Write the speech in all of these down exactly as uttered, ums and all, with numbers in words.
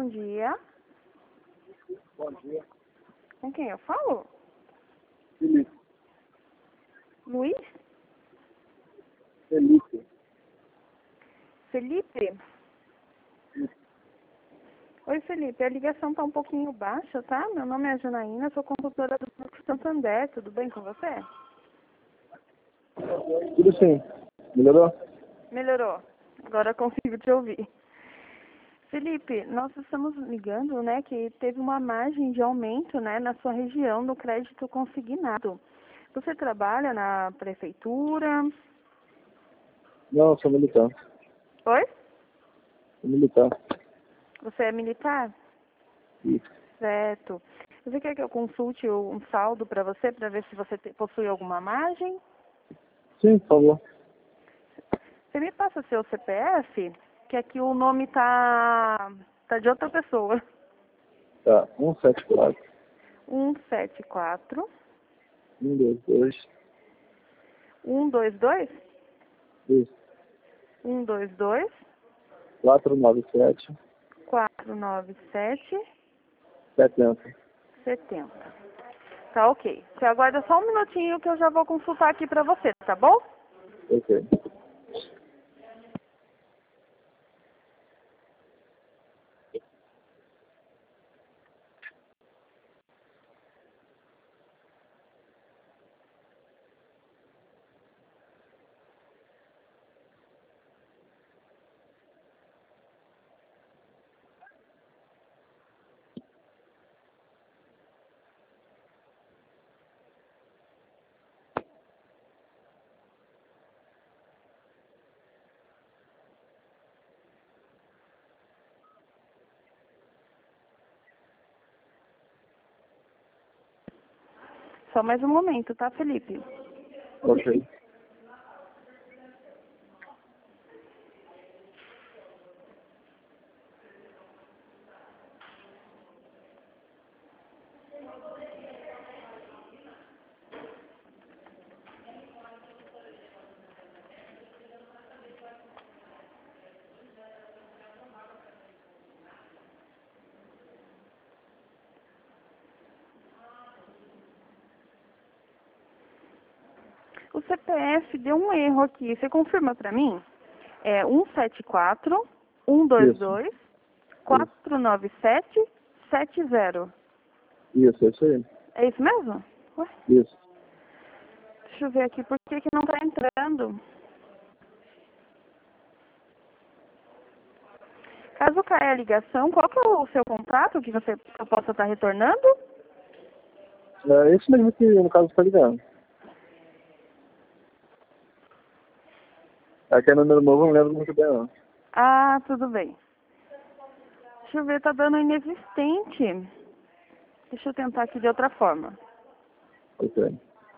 dia. Bom dia. Com quem eu falo? Felipe. Luiz? Felipe. Felipe? Oi, Felipe. A ligação tá um pouquinho baixa, tá? Meu nome é Janaína, sou consultora do Banco Santander. Tudo bem com você? Tudo sim. Melhorou? Melhorou. Agora eu consigo te ouvir. Felipe, nós estamos ligando, né, que teve uma margem de aumento, né, na sua região do crédito consignado. Você trabalha na prefeitura? Não, sou militar. Oi? Sou militar. Você é militar? Isso. Certo. Você quer que eu consulte um saldo para você, para ver se você te- possui alguma margem? Sim, por favor. Você me passa seu C P F? Que aqui o nome tá, tá de outra pessoa. Tá. um sete quatro, um sete quatro, um dois dois. um dois dois, Isso. um dois dois, quatro nove sete, quatro nove sete, setenta. setenta. Tá ok. Você aguarda só um minutinho que eu já vou consultar aqui pra você, tá bom? Ok. Só mais um momento, tá, Felipe? Ok. O C P F deu um erro aqui. Você confirma pra mim? É um sete quatro, um dois dois, quatro nove sete, sete zero. Isso, é isso aí. É isso mesmo? Ué, Isso. deixa eu ver aqui por que que não tá entrando. Caso caia a ligação, qual que é o seu contrato que você que eu possa estar retornando? É esse mesmo que no caso está ligando. Aqui é número novo, eu não lembro muito bem não. Ah, tudo bem. Deixa eu ver, tá dando inexistente. Deixa eu tentar aqui de outra forma. Ok.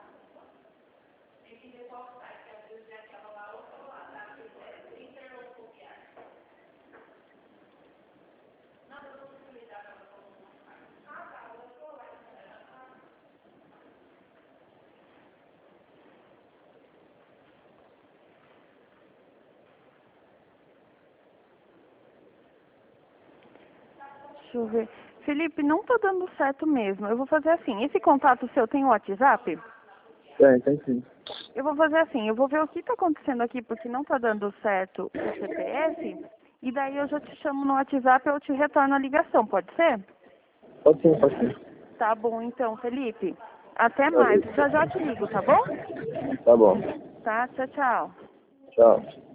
Deixa eu ver. Felipe, não tá dando certo mesmo. Eu vou fazer assim. Esse contato seu tem o WhatsApp? Tem, tem sim. Eu vou fazer assim. Eu vou ver o que tá acontecendo aqui porque não tá dando certo o C P F. E daí eu já te chamo no WhatsApp e eu te retorno a ligação. Pode ser? Pode sim, pode sim. Tá bom, então, Felipe. Até mais. Já já te ligo, tá bom? Tá bom. Tá, tchau, tchau. Tchau.